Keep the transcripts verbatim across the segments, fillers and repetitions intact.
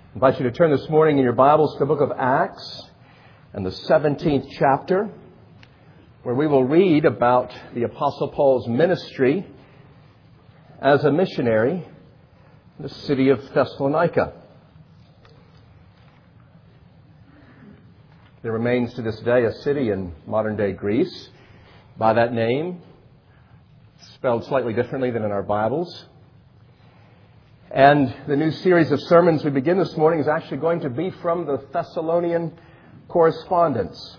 I invite you to turn this morning in your Bibles to the book of Acts and the seventeenth chapter, where we will read about the Apostle Paul's ministry as a missionary in the city of Thessalonica. There remains to this day a city in modern-day Greece by that name, spelled slightly differently than in our Bibles. And the new series of sermons we begin this morning is actually going to be from the Thessalonian correspondence.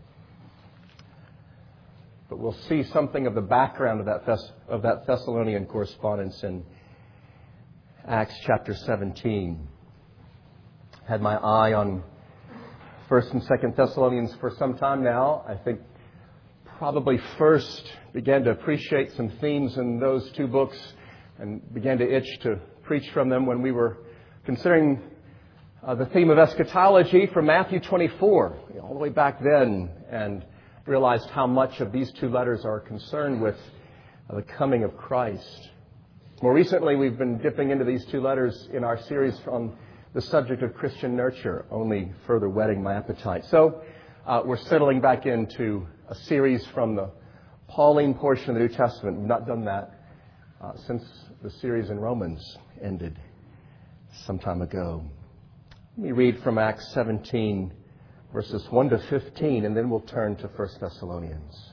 But we'll see something of the background of that, Thess- of that Thessalonian correspondence in Acts chapter seventeen. Had my eye on First and Second Thessalonians for some time now. I think probably first began to appreciate some themes in those two books and began to itch to preach from them when we were considering uh, the theme of eschatology from Matthew twenty-four, you know, all the way back then, and realized how much of these two letters are concerned with uh, the coming of Christ. More recently, we've been dipping into these two letters in our series on the subject of Christian nurture, only further whetting my appetite. So uh, we're settling back into a series from the Pauline portion of the New Testament. We've not done that uh, since the series in Romans ended some time ago. Let me read from Acts seventeen, verses one to fifteen, and then we'll turn to First Thessalonians.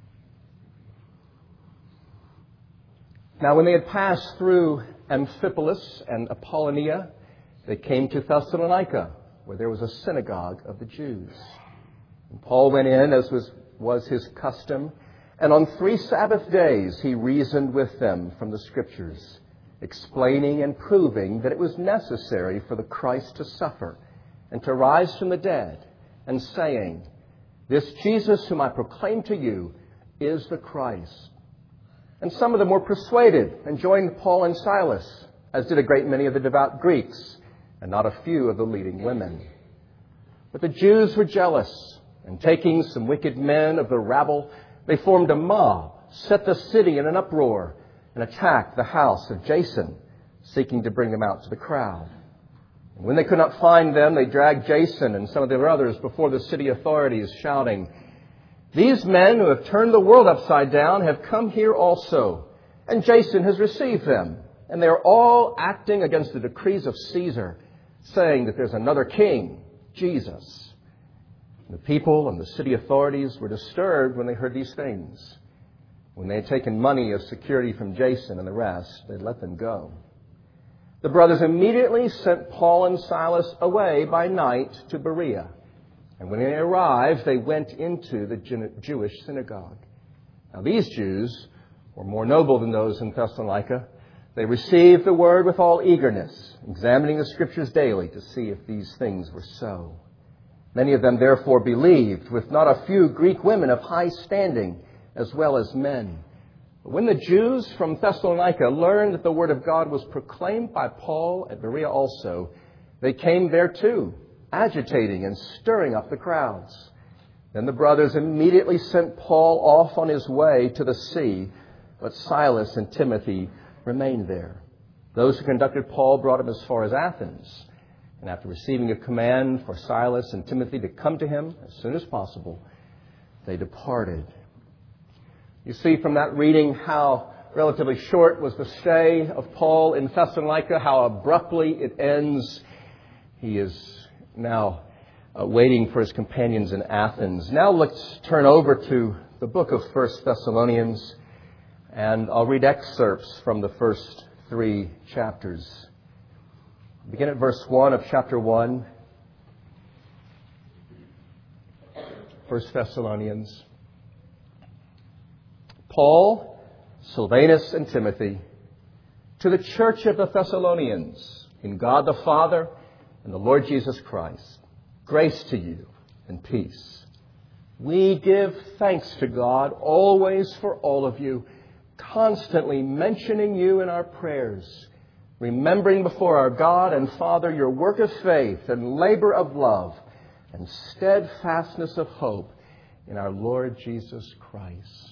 Now, when they had passed through Amphipolis and Apollonia, they came to Thessalonica, where there was a synagogue of the Jews. And Paul went in, as was, was his custom, and on three Sabbath days he reasoned with them from the Scriptures, explaining and proving that it was necessary for the Christ to suffer and to rise from the dead, and saying, "This Jesus whom I proclaim to you is the Christ." And some of them were persuaded and joined Paul and Silas, as did a great many of the devout Greeks, and not a few of the leading women. But the Jews were jealous, and taking some wicked men of the rabble, they formed a mob, set the city in an uproar, and attacked the house of Jason, seeking to bring them out to the crowd. And when they could not find them, they dragged Jason and some of their others before the city authorities, shouting, "These men who have turned the world upside down have come here also, and Jason has received them, and they are all acting against the decrees of Caesar, saying that there's another king, Jesus." The people and the city authorities were disturbed when they heard these things. When they had taken money as security from Jason and the rest, they let them go. The brothers immediately sent Paul and Silas away by night to Berea. And when they arrived, they went into the Jewish synagogue. Now these Jews were more noble than those in Thessalonica. They received the word with all eagerness, examining the Scriptures daily to see if these things were so. Many of them therefore believed, with not a few Greek women of high standing, as well as men. But when the Jews from Thessalonica learned that the word of God was proclaimed by Paul at Berea also, they came there too, agitating and stirring up the crowds. Then the brothers immediately sent Paul off on his way to the sea, but Silas and Timothy remained there. Those who conducted Paul brought him as far as Athens. And after receiving a command for Silas and Timothy to come to him as soon as possible, they departed. You see from that reading how relatively short was the stay of Paul in Thessalonica, how abruptly it ends. He is now uh, waiting for his companions in Athens. Now let's turn over to the book of First Thessalonians, and I'll read excerpts from the first three chapters. Begin at verse one of chapter one. First Thessalonians. Paul, Silvanus, and Timothy, to the church of the Thessalonians, in God the Father and the Lord Jesus Christ, grace to you and peace. We give thanks to God always for all of you, constantly mentioning you in our prayers, remembering before our God and Father your work of faith and labor of love and steadfastness of hope in our Lord Jesus Christ.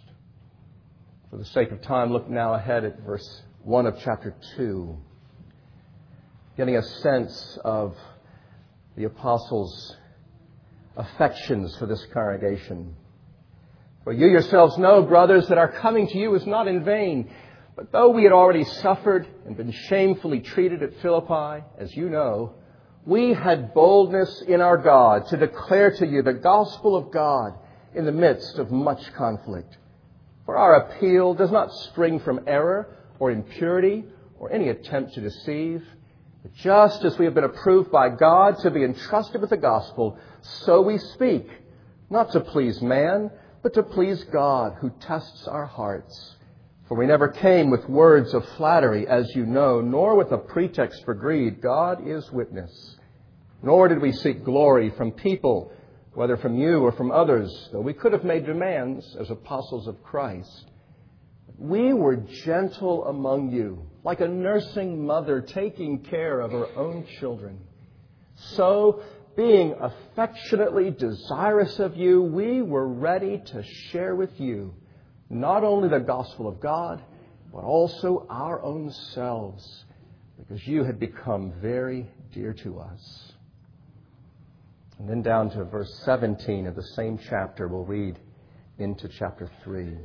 For the sake of time, look now ahead at verse one of chapter two. getting a sense of the apostles' affections for this congregation. For you yourselves know, brothers, that our coming to you is not in vain. But though we had already suffered and been shamefully treated at Philippi, as you know, we had boldness in our God to declare to you the gospel of God in the midst of much conflict. For our appeal does not spring from error or impurity or any attempt to deceive. But just as we have been approved by God to be entrusted with the gospel, so we speak, not to please man, but to please God, who tests our hearts. For we never came with words of flattery, as you know, nor with a pretext for greed. God is witness. Nor did we seek glory from people, whether from you or from others, though we could have made demands as apostles of Christ. We were gentle among you, like a nursing mother taking care of her own children. So, being affectionately desirous of you, we were ready to share with you not only the gospel of God, but also our own selves, because you had become very dear to us. And then down to verse seventeen of the same chapter, we'll read into chapter three.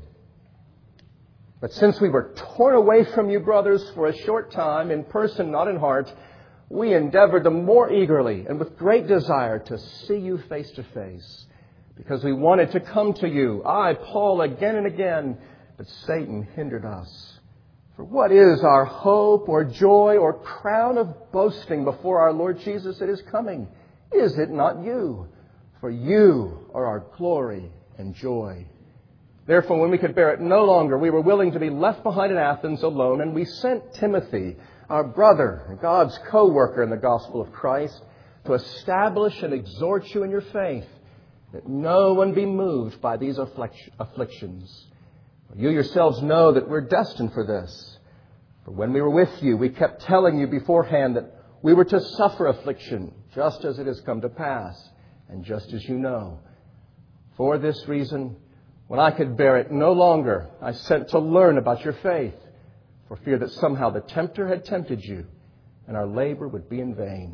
But since we were torn away from you, brothers, for a short time, in person, not in heart, we endeavored the more eagerly and with great desire to see you face to face, because we wanted to come to you, I, Paul, again and again, but Satan hindered us. For what is our hope or joy or crown of boasting before our Lord Jesus at His coming? Is it not you? For you are our glory and joy. Therefore, when we could bear it no longer, we were willing to be left behind in Athens alone, and we sent Timothy, our brother and God's co-worker in the gospel of Christ, to establish and exhort you in your faith, that no one be moved by these afflictions. You yourselves know that we're destined for this. For when we were with you, we kept telling you beforehand that we were to suffer affliction, just as it has come to pass, and just as you know. For this reason, when I could bear it no longer, I sent to learn about your faith, for fear that somehow the tempter had tempted you, and our labor would be in vain.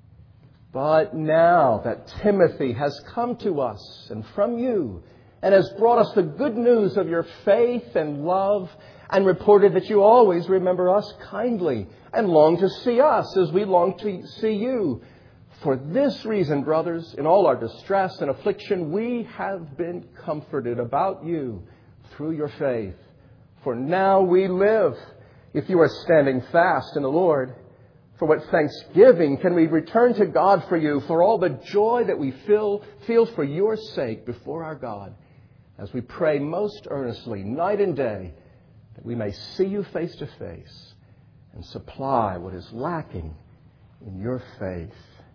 But now that Timothy has come to us and from you, and has brought us the good news of your faith and love, and reported that you always remember us kindly, and long to see us as we long to see you. For this reason, brothers, in all our distress and affliction, we have been comforted about you through your faith. For now we live, if you are standing fast in the Lord. For what thanksgiving can we return to God for you, for all the joy that we feel, feel for your sake before our God, as we pray most earnestly, night and day, that we may see you face to face and supply what is lacking in your faith.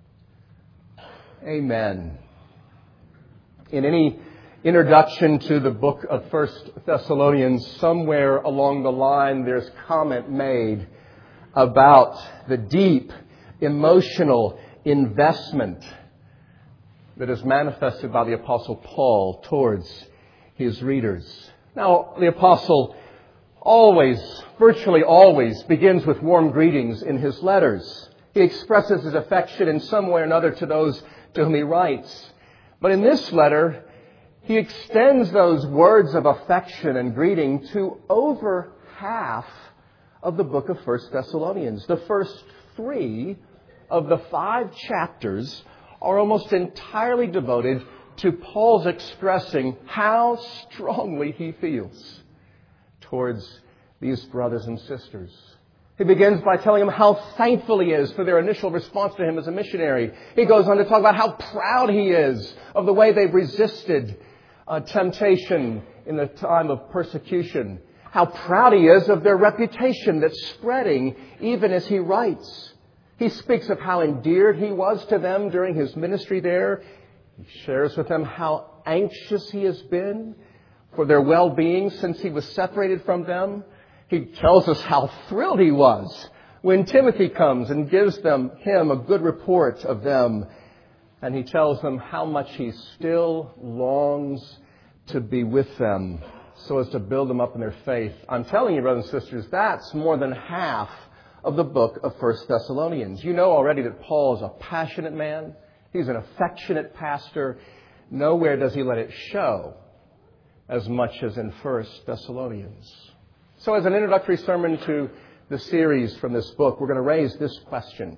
Amen. In any introduction to the book of First Thessalonians, somewhere along the line there's comment made about the deep emotional investment that is manifested by the Apostle Paul towards his readers. Now, the Apostle always, virtually always, begins with warm greetings in his letters. He expresses his affection in some way or another to those to whom he writes. But in this letter, he extends those words of affection and greeting to over half of the book of First Thessalonians. The first three of the five chapters are almost entirely devoted to Paul's expressing how strongly he feels towards these brothers and sisters. He begins by telling them how thankful he is for their initial response to him as a missionary. He goes on to talk about how proud he is of the way they've resisted uh, temptation in the time of persecution. How proud he is of their reputation that's spreading even as he writes. He speaks of how endeared he was to them during his ministry there. He shares with them how anxious he has been for their well-being since he was separated from them. He tells us how thrilled he was when Timothy comes and gives them him a good report of them. And he tells them how much he still longs to be with them so as to build them up in their faith. I'm telling you, brothers and sisters, that's more than half of the book of First Thessalonians. You know already that Paul is a passionate man. He's an affectionate pastor. Nowhere does he let it show as much as in First Thessalonians. So as an introductory sermon to the series from this book, we're going to raise this question.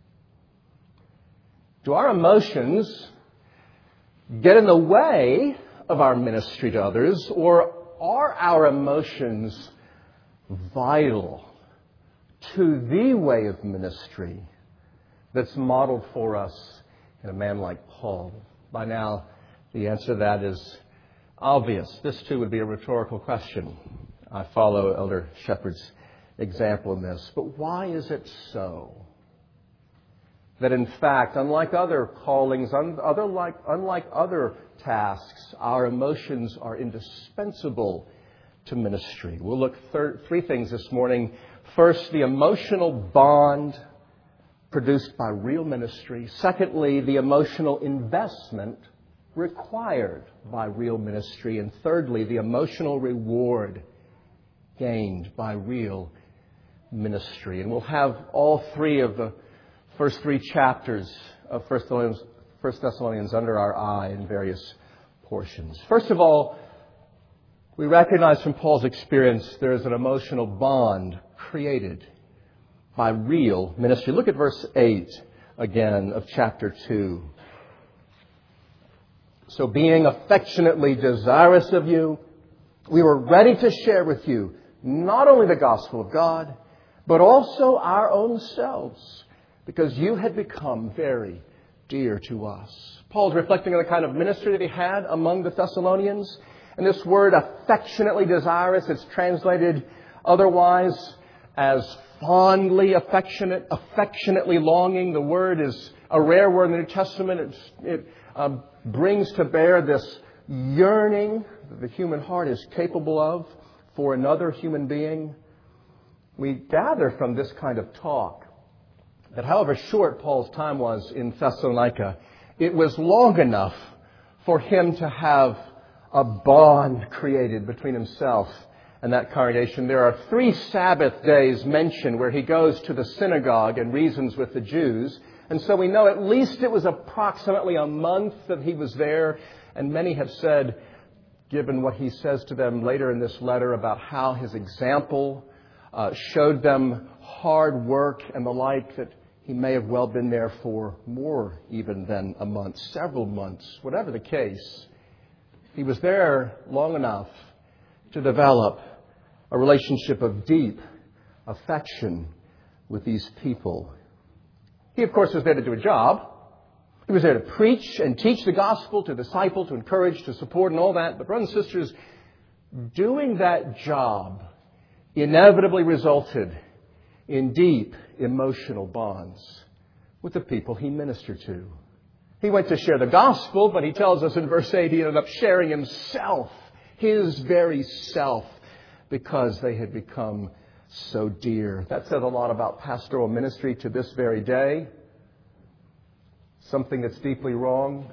Do our emotions get in the way of our ministry to others, or are our emotions vital to the way of ministry that's modeled for us in a man like Paul? By now, the answer to that is obvious. This, too, would be a rhetorical question. I follow Elder Shepherd's example in this. But why is it so that, in fact, unlike other callings, un- other like, unlike other tasks, our emotions are indispensable to ministry? We'll look at three things this morning. First, the emotional bond produced by real ministry. Secondly, the emotional investment required by real ministry. And thirdly, the emotional reward gained by real ministry. And we'll have all three of the first three chapters of First Thessalonians, First Thessalonians under our eye in various portions. First of all, we recognize from Paul's experience there is an emotional bond created by real ministry. Look at verse eight again of chapter two. So being affectionately desirous of you, we were ready to share with you not only the gospel of God, but also our own selves, because you had become very dear to us. Paul's reflecting on the kind of ministry that he had among the Thessalonians. And this word affectionately desirous, it's translated otherwise as fondly affectionate, affectionately longing. The word is a rare word in the New Testament. It's, it uh, brings to bear this yearning that the human heart is capable of for another human being. We gather from this kind of talk that however short Paul's time was in Thessalonica, it was long enough for him to have a bond created between himself and that congregation. There are three Sabbath days mentioned where he goes to the synagogue and reasons with the Jews. And so we know at least it was approximately a month that he was there. And many have said, given what he says to them later in this letter about how his example uh, showed them hard work and the like, that he may have well been there for more even than a month, several months, whatever the case. He was there long enough to develop a relationship of deep affection with these people. He, of course, was there to do a job. He was there to preach and teach the gospel, to disciple, to encourage, to support, and all that. But brothers and sisters, doing that job inevitably resulted in deep emotional bonds with the people he ministered to. He went to share the gospel, but he tells us in verse eight he ended up sharing himself, his very self, because they had become so dear. That says a lot about pastoral ministry to this very day. Something that's deeply wrong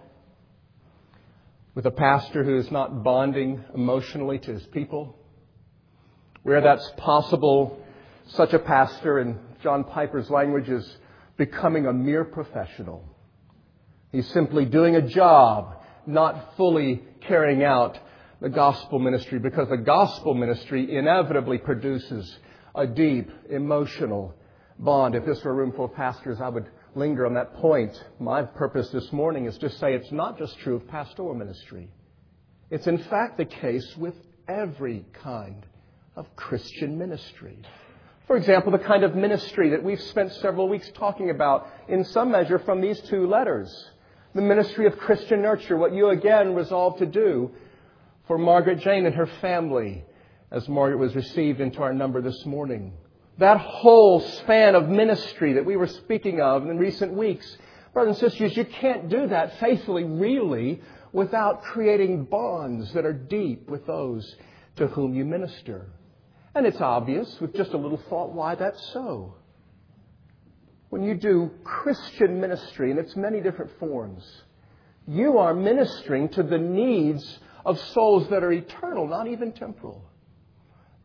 with a pastor who is not bonding emotionally to his people. Where that's possible, such a pastor, in John Piper's language, is becoming a mere professional. He's simply doing a job, not fully carrying out the gospel ministry, because the gospel ministry inevitably produces a deep emotional bond. If this were a room full of pastors, I would linger on that point. My purpose this morning is to say it's not just true of pastoral ministry. It's in fact the case with every kind of Christian ministry. For example, the kind of ministry that we've spent several weeks talking about in some measure from these two letters. The ministry of Christian nurture, what you again resolved to do for Margaret Jane and her family as Margaret was received into our number this morning. That whole span of ministry that we were speaking of in recent weeks. Brothers and sisters, you can't do that faithfully, really, without creating bonds that are deep with those to whom you minister. And it's obvious, with just a little thought, why that's so. When you do Christian ministry in its many different forms, you are ministering to the needs of souls that are eternal, not even temporal.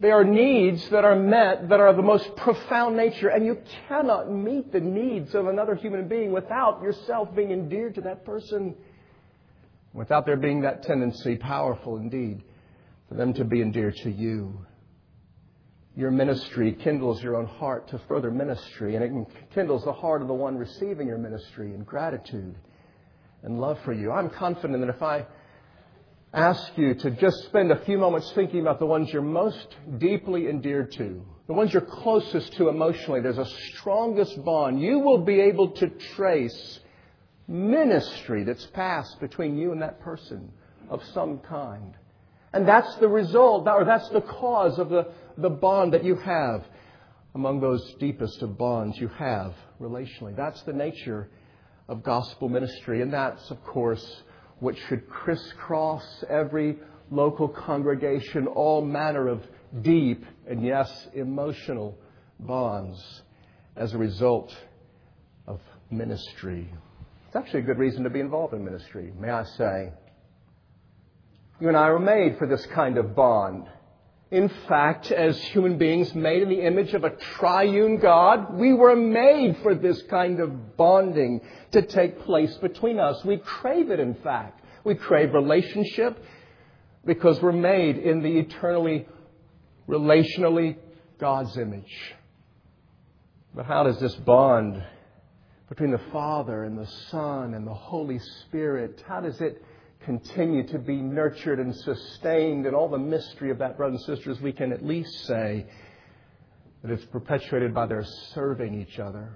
They are needs that are met that are of the most profound nature, and you cannot meet the needs of another human being without yourself being endeared to that person, without there being that tendency, powerful indeed, for them to be endeared to you. Your ministry kindles your own heart to further ministry, and it kindles the heart of the one receiving your ministry in gratitude and love for you. I'm confident that if I ask you to just spend a few moments thinking about the ones you're most deeply endeared to, the ones you're closest to emotionally, there's a strongest bond. You will be able to trace ministry that's passed between you and that person of some kind. And that's the result, or that's the cause of the, the bond that you have among those deepest of bonds you have relationally. That's the nature of gospel ministry. And that's, of course, what should crisscross every local congregation, all manner of deep and, yes, emotional bonds as a result of ministry. It's actually a good reason to be involved in ministry, may I say. You and I were made for this kind of bond. In fact, as human beings made in the image of a triune God, we were made for this kind of bonding to take place between us. We crave it, in fact. We crave relationship because we're made in the eternally, relationally God's image. But how does this bond between the Father and the Son and the Holy Spirit, how does it continue to be nurtured and sustained? And all the mystery of that, brothers and sisters, we can at least say that it's perpetuated by their serving each other.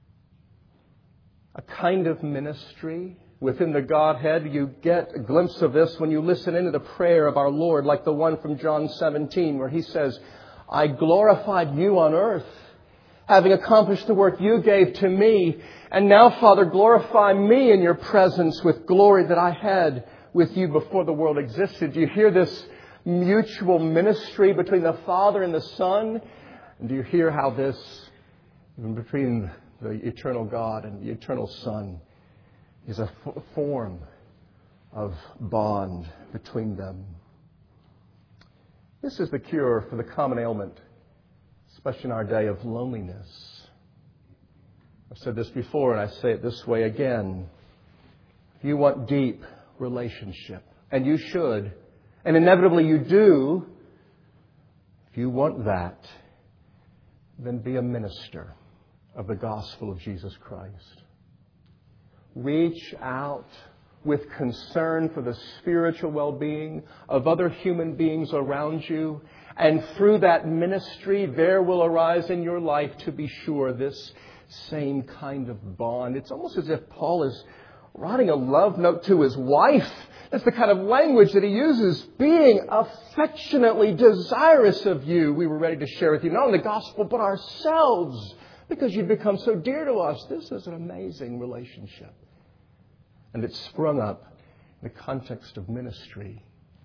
A kind of ministry within the Godhead. You get a glimpse of this when you listen into the prayer of our Lord, like the one from John seventeen, where He says, I glorified you on earth, having accomplished the work you gave to me. And now, Father, glorify me in your presence with glory that I had with you before the world existed. Do you hear this mutual ministry between the Father and the Son? And do you hear how this, even between the eternal God and the eternal Son, is a f- form of bond between them? This is the cure for the common ailment, especially in our day, of loneliness. I've said this before, and I say it this way again. If you want deep relationship, and you should, and inevitably you do, if you want that, then be a minister of the gospel of Jesus Christ. Reach out with concern for the spiritual well-being of other human beings around you. And through that ministry, there will arise in your life, to be sure, this same kind of bond. It's almost as if Paul is writing a love note to his wife. That's the kind of language that he uses. Being affectionately desirous of you, we were ready to share with you, not only the gospel, but ourselves, because you've become so dear to us. This is an amazing relationship. And it's sprung up in the context of ministry.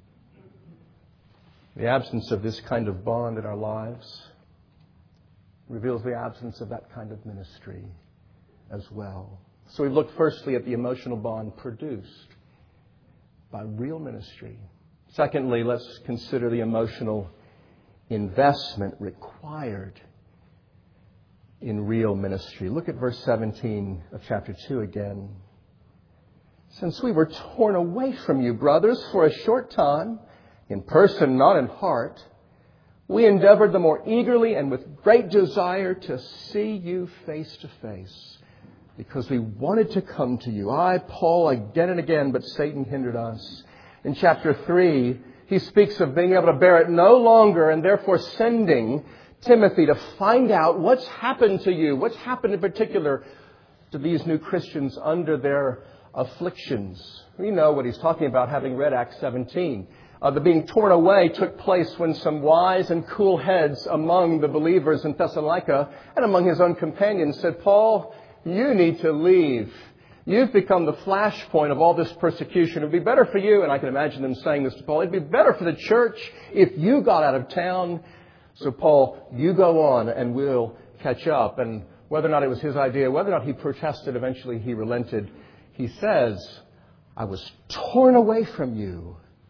The absence of this kind of bond in our lives reveals the absence of that kind of ministry as well. So we've looked firstly at the emotional bond produced by real ministry. Secondly, let's consider the emotional investment required in real ministry. Look at verse seventeen of chapter two again. Since we were torn away from you, brothers, for a short time, in person, not in heart, we endeavored the more eagerly and with great desire to see you face to face, because we wanted to come to you. I, Paul, again and again, but Satan hindered us. In chapter three, he speaks of being able to bear it no longer, and therefore sending Timothy to find out what's happened to you, what's happened in particular to these new Christians under their afflictions. We know what he's talking about, having read Acts seventeen. Uh, the being torn away took place when some wise and cool heads among the believers in Thessalonica and among his own companions said, Paul, you need to leave. You've become the flashpoint of all this persecution. It would be better for you, and I can imagine them saying this to Paul, it'd be better for the church if you got out of town. So Paul, you go on and we'll catch up. And whether or not it was his idea, whether or not he protested, eventually he relented. He says, I was torn away from you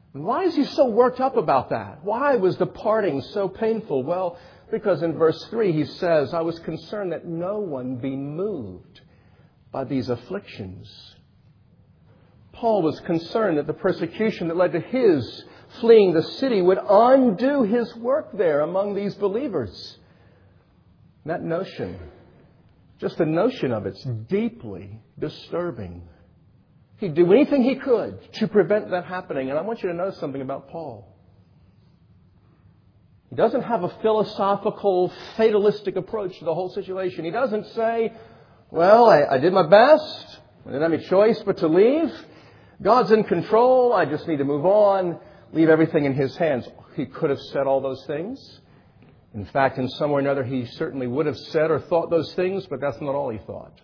And why is he so worked up about that? Why was the parting so painful? Well, because in verse three he says, I was concerned that no one be moved by these afflictions. Paul was concerned that the persecution that led to his fleeing the city would undo his work there among these believers. That notion, just the notion of it's deeply disturbing. He'd do anything he could to prevent that happening. And I want you to know something about Paul. He doesn't have a philosophical, fatalistic approach to the whole situation. He doesn't say, well, I, I did my best. I didn't have any choice but to leave. God's in control. I just need to move on, leave everything in His hands. He could have said all those things. In fact, in some way or another, he certainly would have said or thought those things, but that's not all he thought.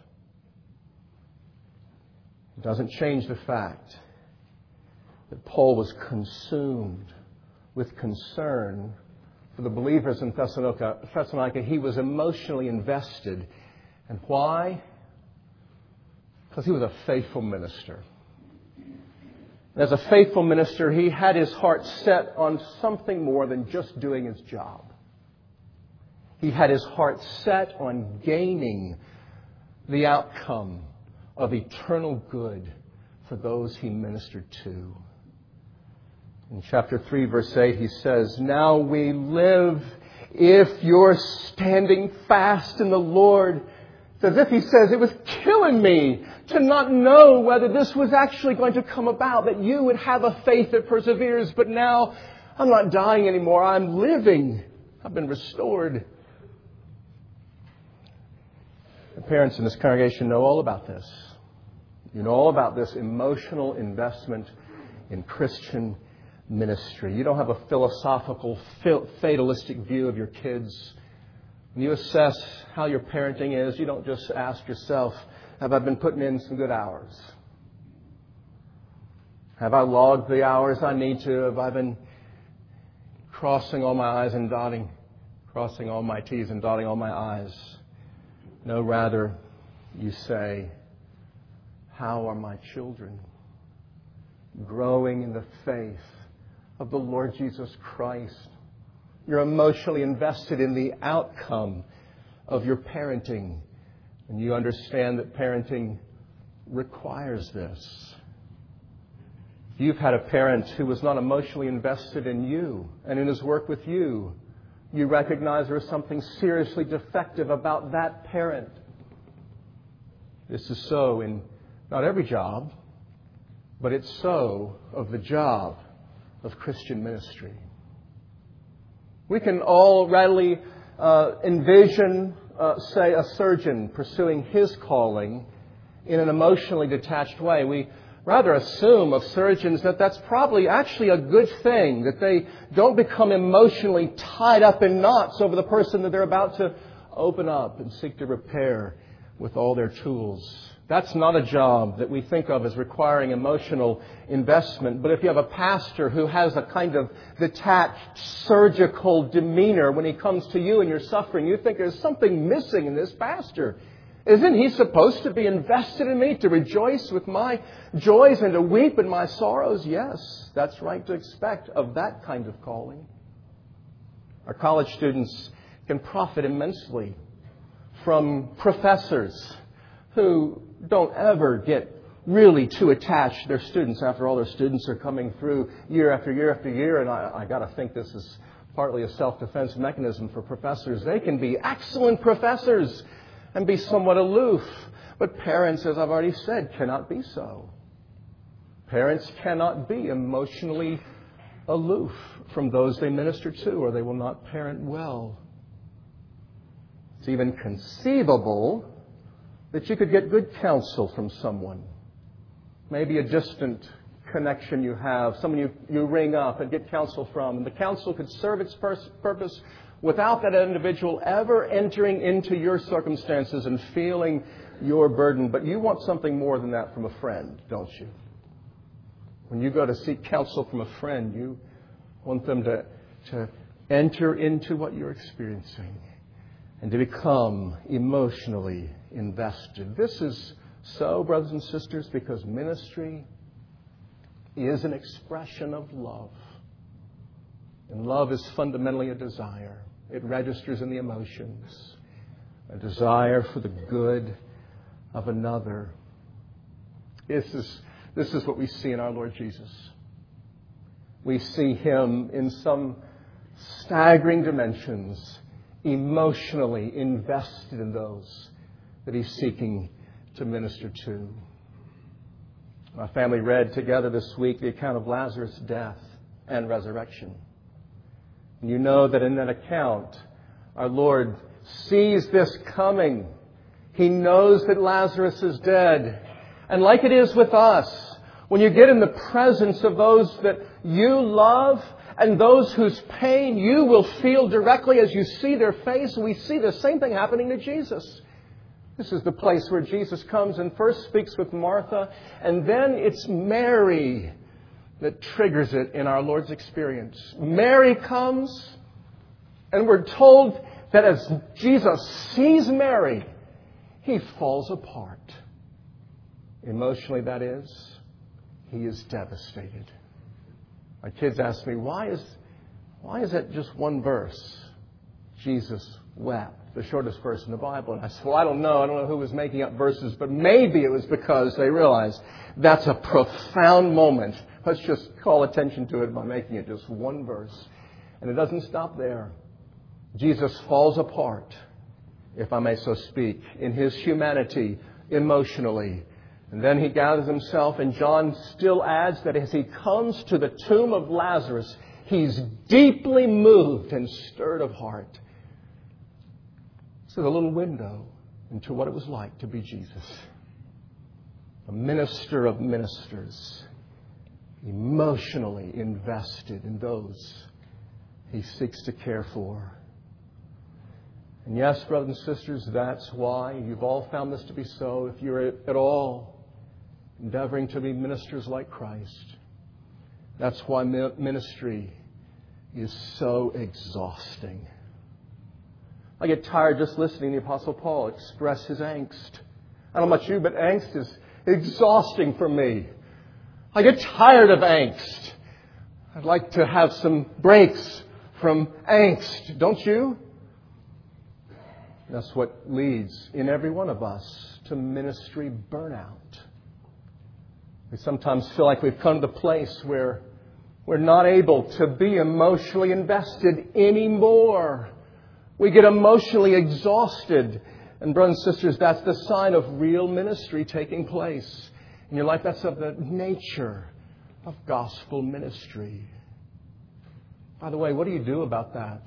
It doesn't change the fact that Paul was consumed with concern for the believers in Thessalonica. Thessalonica. He was emotionally invested. And why? Because he was a faithful minister. As a faithful minister, he had his heart set on something more than just doing his job. He had his heart set on gaining the outcome of eternal good for those he ministered to. In chapter three, verse eight, he says, now we live if you're standing fast in the Lord. It's as if he says, it was killing me to not know whether this was actually going to come about, that you would have a faith that perseveres. But now I'm not dying anymore. I'm living. I've been restored. The parents in this congregation know all about this. You know all about this emotional investment in Christian ministry. You don't have a philosophical, fatalistic view of your kids. When you assess how your parenting is, you don't just ask yourself, have I been putting in some good hours? Have I logged the hours I need to? Have I been crossing all my I's and dotting, crossing all my T's and dotting all my I's? No, rather, you say, how are my children growing in the faith of the Lord Jesus Christ? You're emotionally invested in the outcome of your parenting. And you understand that parenting requires this. If you've had a parent who was not emotionally invested in you and in his work with you, you recognize there is something seriously defective about that parent. This is so in not every job, but it's so of the job of Christian ministry. We can all readily uh, envision, uh, say, a surgeon pursuing his calling in an emotionally detached way. We rather assume of surgeons that that's probably actually a good thing, that they don't become emotionally tied up in knots over the person that they're about to open up and seek to repair with all their tools. That's not a job that we think of as requiring emotional investment. But if you have a pastor who has a kind of detached, surgical demeanor when he comes to you and you're suffering, you think there's something missing in this pastor. Isn't he supposed to be invested in me, to rejoice with my joys and to weep in my sorrows? Yes, that's right to expect of that kind of calling. Our college students can profit immensely from professors who don't ever get really too attached to their students. After all, their students are coming through year after year after year, and I, I got to think this is partly a self-defense mechanism for professors. They can be excellent professors and be somewhat aloof. But parents, as I've already said, cannot be so. Parents cannot be emotionally aloof from those they minister to, or they will not parent well. It's even conceivable that you could get good counsel from someone. Maybe a distant connection you have, someone you, you ring up and get counsel from. And the counsel could serve its pers- purpose without that individual ever entering into your circumstances and feeling your burden. But you want something more than that from a friend, don't you? When you go to seek counsel from a friend, you want them to, to enter into what you're experiencing and to become emotionally invested. This is so, brothers and sisters, because ministry is an expression of love. And love is fundamentally a desire. It registers in the emotions. A desire for the good of another. This is, this is what we see in our Lord Jesus. We see Him in some staggering dimensions, emotionally invested in those that He's seeking to minister to. My family read together this week the account of Lazarus' death and resurrection. And you know that in that account, our Lord sees this coming. He knows that Lazarus is dead. And like it is with us, when you get in the presence of those that you love and those whose pain you will feel directly as you see their face, we see the same thing happening to Jesus. This is the place where Jesus comes and first speaks with Martha, and then it's Mary that triggers it in our Lord's experience. Mary comes, and we're told that as Jesus sees Mary, He falls apart. Emotionally, that is, He is devastated. My kids ask me, why is, why is that just one verse? Jesus wept, the shortest verse in the Bible. And I said, well, I don't know. I don't know who was making up verses, but maybe it was because they realized that's a profound moment. Let's just call attention to it by making it just one verse. And it doesn't stop there. Jesus falls apart, if I may so speak, in His humanity, emotionally. And then He gathers Himself, and John still adds that as He comes to the tomb of Lazarus, He's deeply moved and stirred of heart. So a little window into what it was like to be Jesus. A minister of ministers, emotionally invested in those He seeks to care for. And yes, brothers and sisters, that's why you've all found this to be so. If you're at all endeavoring to be ministers like Christ, that's why ministry is so exhausting. I get tired just listening to the Apostle Paul express his angst. I don't know about you, but angst is exhausting for me. I get tired of angst. I'd like to have some breaks from angst, don't you? That's what leads in every one of us to ministry burnout. We sometimes feel like we've come to the place where we're not able to be emotionally invested anymore. We get emotionally exhausted. And brothers and sisters, that's the sign of real ministry taking place in your life. That's of the nature of gospel ministry. By the way, what do you do about that?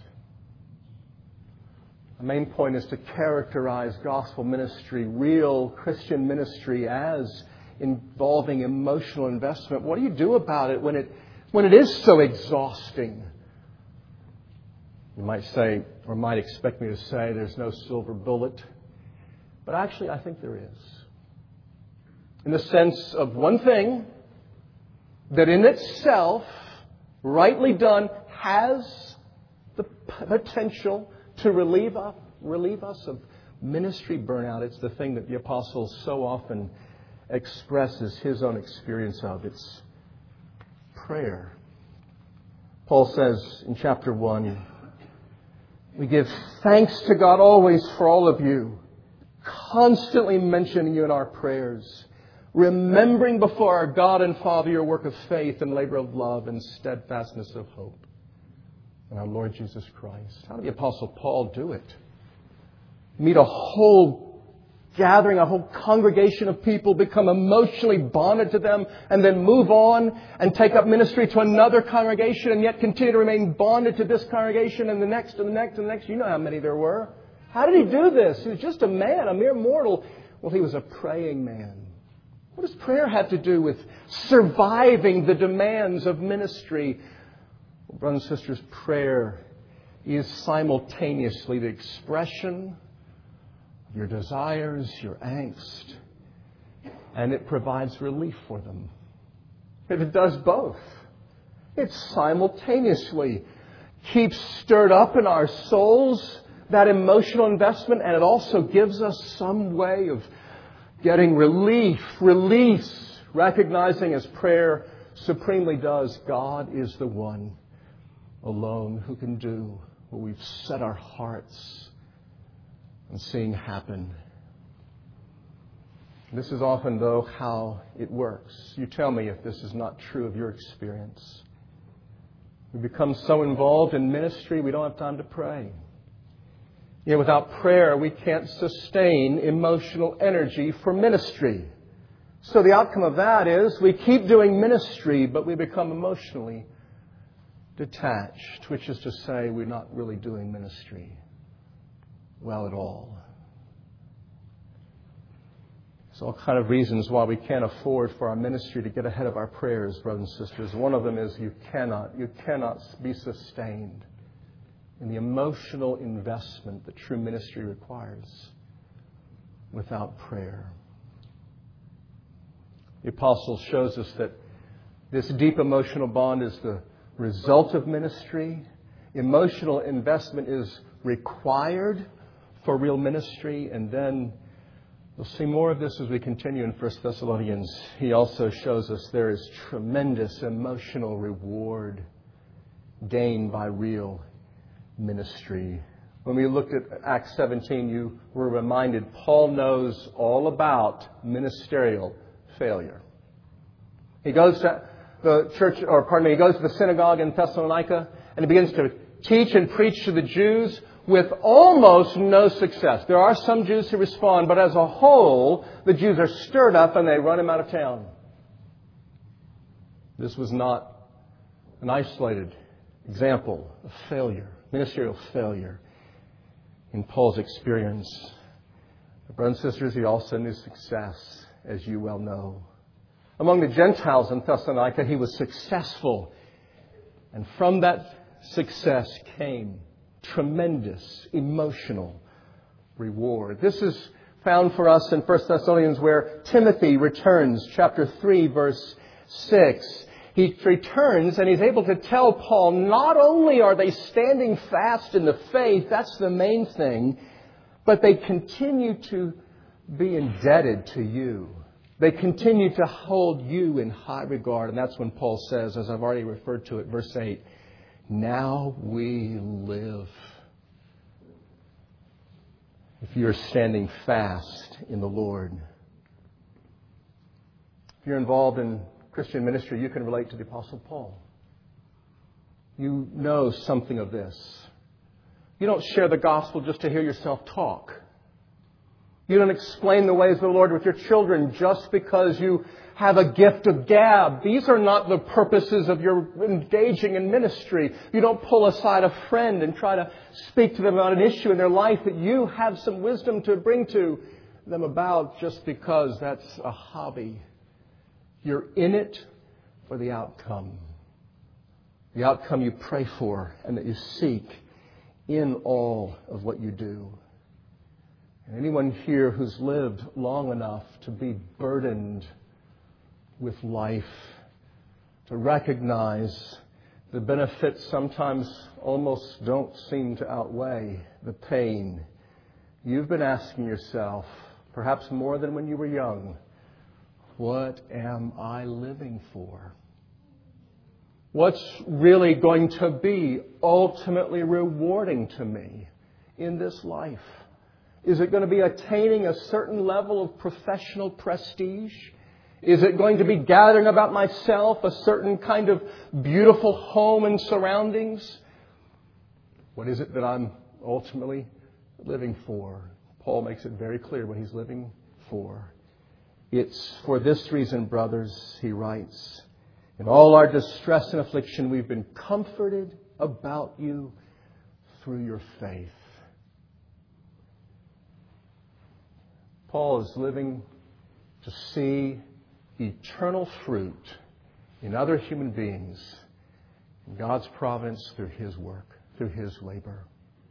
The main point is to characterize gospel ministry, real Christian ministry, as involving emotional investment. What do you do about it when it when it is so exhausting? You might say, or might expect me to say, there's no silver bullet. But actually, I think there is. In the sense of one thing that in itself, rightly done, has the potential to relieve us, relieve us of ministry burnout. It's the thing that the apostle so often expresses his own experience of. It's prayer. Paul says in chapter one, we give thanks to God always for all of you, constantly mentioning you in our prayers, remembering before our God and Father your work of faith and labor of love and steadfastness of hope in our Lord Jesus Christ. How did the Apostle Paul do it? Meet a whole gathering, a whole congregation of people, become emotionally bonded to them, and then move on and take up ministry to another congregation, and yet continue to remain bonded to this congregation and the next and the next and the next. You know how many there were. How did he do this? He was just a man, a mere mortal. Well, he was a praying man. What does prayer have to do with surviving the demands of ministry? Well, brothers and sisters, prayer is simultaneously the expression of your desires, your angst, and it provides relief for them. It does both. It simultaneously keeps stirred up in our souls that emotional investment, and it also gives us some way of getting relief, release, recognizing as prayer supremely does, God is the one alone who can do what we've set our hearts on seeing happen. This is often, though, how it works. You tell me if this is not true of your experience. We become so involved in ministry, we don't have time to pray. You know, without prayer, we can't sustain emotional energy for ministry. So the outcome of that is we keep doing ministry, but we become emotionally detached, which is to say we're not really doing ministry well at all. There's all kind of reasons why we can't afford for our ministry to get ahead of our prayers, brothers and sisters. One of them is you cannot, you cannot be sustained in the emotional investment that true ministry requires without prayer. The apostle shows us that this deep emotional bond is the result of ministry. Emotional investment is required for real ministry, and then we'll see more of this as we continue in First Thessalonians. He also shows us there is tremendous emotional reward gained by real ministry. When we looked at Acts seventeen, you were reminded Paul knows all about ministerial failure. He goes to the church, or pardon me, he goes to the synagogue in Thessalonica and he begins to teach and preach to the Jews with almost no success. There are some Jews who respond, but as a whole, the Jews are stirred up and they run him out of town. This was not an isolated example of failure, ministerial failure in Paul's experience. Brothers and sisters, he also knew success, as you well know. Among the Gentiles in Thessalonica, he was successful. And from that success came tremendous emotional reward. This is found for us in First Thessalonians, where Timothy returns, chapter three, verse six. He returns and he's able to tell Paul, not only are they standing fast in the faith, that's the main thing, but they continue to be indebted to you. They continue to hold you in high regard. And that's when Paul says, as I've already referred to it, verse eight, now we live. If you're standing fast in the Lord. If you're involved in Christian ministry, you can relate to the Apostle Paul. You know something of this. You don't share the gospel just to hear yourself talk. You don't explain the ways of the Lord with your children just because you have a gift of gab. These are not the purposes of your engaging in ministry. You don't pull aside a friend and try to speak to them about an issue in their life that you have some wisdom to bring to them about just because that's a hobby. You're in it for the outcome. The outcome you pray for and that you seek in all of what you do. And anyone here who's lived long enough to be burdened with life, to recognize the benefits sometimes almost don't seem to outweigh the pain, you've been asking yourself, perhaps more than when you were young, what am I living for? What's really going to be ultimately rewarding to me in this life? Is it going to be attaining a certain level of professional prestige? Is it going to be gathering about myself a certain kind of beautiful home and surroundings? What is it that I'm ultimately living for? Paul makes it very clear what he's living for. It's for this reason, brothers, he writes, in all our distress and affliction, we've been comforted about you through your faith. Paul is living to see eternal fruit in other human beings, in God's providence through His work, through His labor.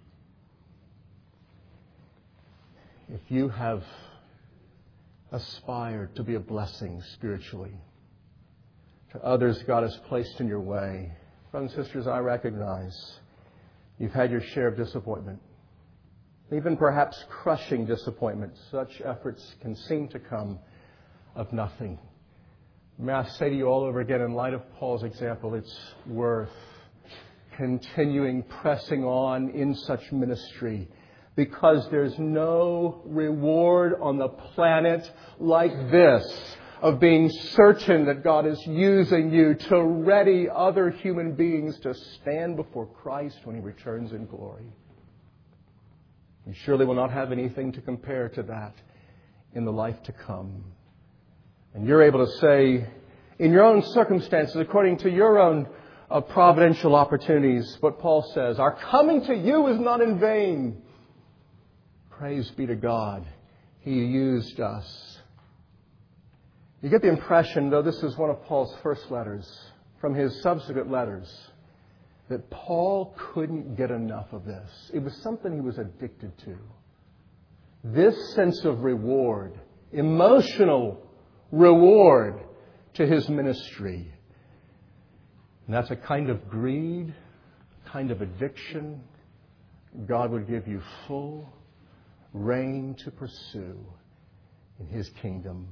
If you have aspired to be a blessing spiritually to others God has placed in your way, brothers and sisters, I recognize you've had your share of disappointment. Even perhaps crushing disappointment. Such efforts can seem to come of nothing. May I say to you all over again, in light of Paul's example, it's worth continuing pressing on in such ministry, because there's no reward on the planet like this of being certain that God is using you to ready other human beings to stand before Christ when He returns in glory. You surely will not have anything to compare to that in the life to come. And you're able to say, in your own circumstances, according to your own uh, providential opportunities, what Paul says, our coming to you is not in vain. Praise be to God. He used us. You get the impression, though this is one of Paul's first letters, from his subsequent letters, that Paul couldn't get enough of this. It was something he was addicted to. This sense of reward, emotional reward to his ministry. And that's a kind of greed, kind of addiction God would give you full reign to pursue in His kingdom.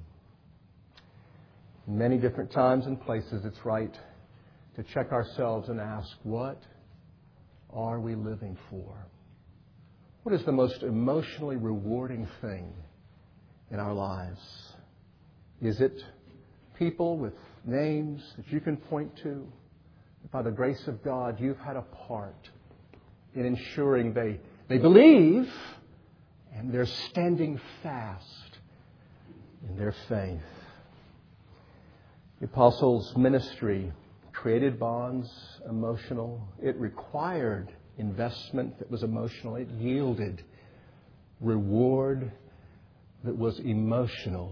In many different times and places, it's right to check ourselves and ask, what are we living for? What is the most emotionally rewarding thing in our lives? Is it people with names that you can point to? By the grace of God, you've had a part in ensuring they, they believe and they're standing fast in their faith. The Apostles' ministry created bonds, emotional. It required investment that was emotional. It yielded reward that was emotional.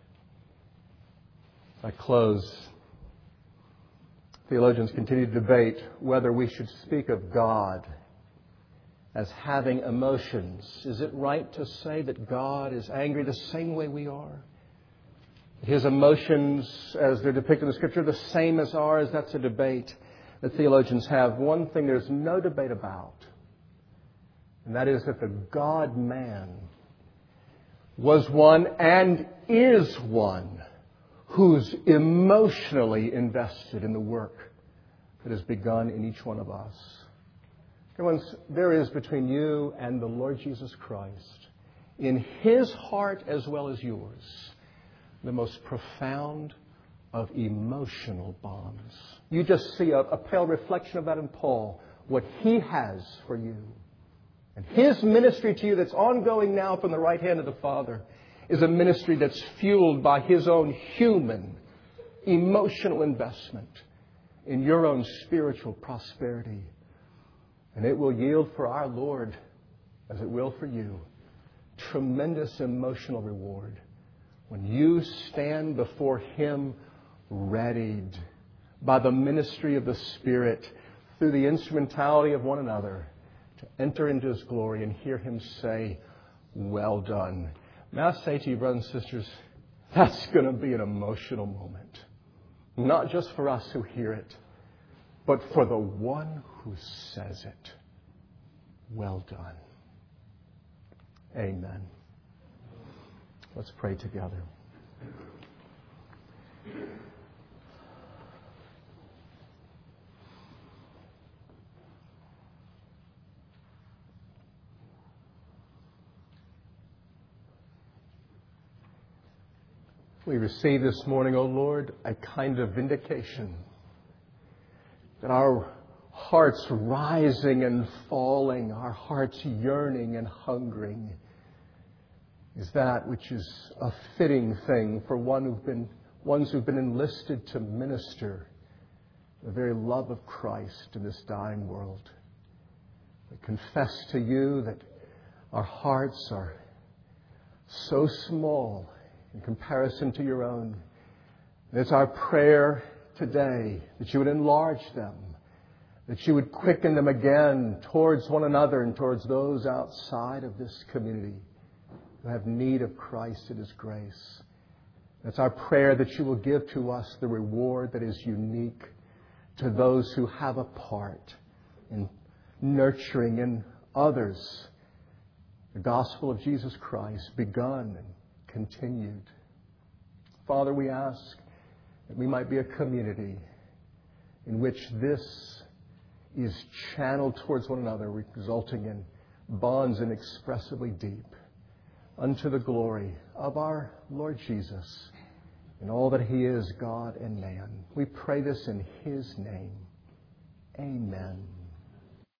I close. Theologians continue to debate whether we should speak of God as having emotions. Is it right to say that God is angry the same way we are? His emotions, as they're depicted in the Scripture, are the same as ours? That's a debate that theologians have. One thing there's no debate about, and that is that the God-man was one and is one who's emotionally invested in the work that has begun in each one of us. Friends, there is between you and the Lord Jesus Christ, in His heart as well as yours, the most profound of emotional bonds. You just see a, a pale reflection of that in Paul, what he has for you. And his ministry to you that's ongoing now from the right hand of the Father is a ministry that's fueled by his own human, emotional investment in your own spiritual prosperity. And it will yield for our Lord, as it will for you, tremendous emotional reward when you stand before Him readied by the ministry of the Spirit through the instrumentality of one another to enter into His glory and hear Him say, well done. May I say to you, brothers and sisters, that's going to be an emotional moment. Not just for us who hear it, but for the one who says it. Well done. Amen. Let's pray together. We receive this morning, O Lord, a kind of vindication that our hearts rising and falling, our hearts yearning and hungering, is that which is a fitting thing for one who've been, ones who've been enlisted to minister the very love of Christ in this dying world. We confess to you that our hearts are so small in comparison to your own. And it's our prayer today that you would enlarge them, that you would quicken them again towards one another and towards those outside of this community who have need of Christ and His grace. It's our prayer that you will give to us the reward that is unique to those who have a part in nurturing in others the gospel of Jesus Christ, begun and continued. Father, we ask that we might be a community in which this is channeled towards one another, resulting in bonds inexpressibly deep, unto the glory of our Lord Jesus and all that He is, God and man. We pray this in His name. Amen.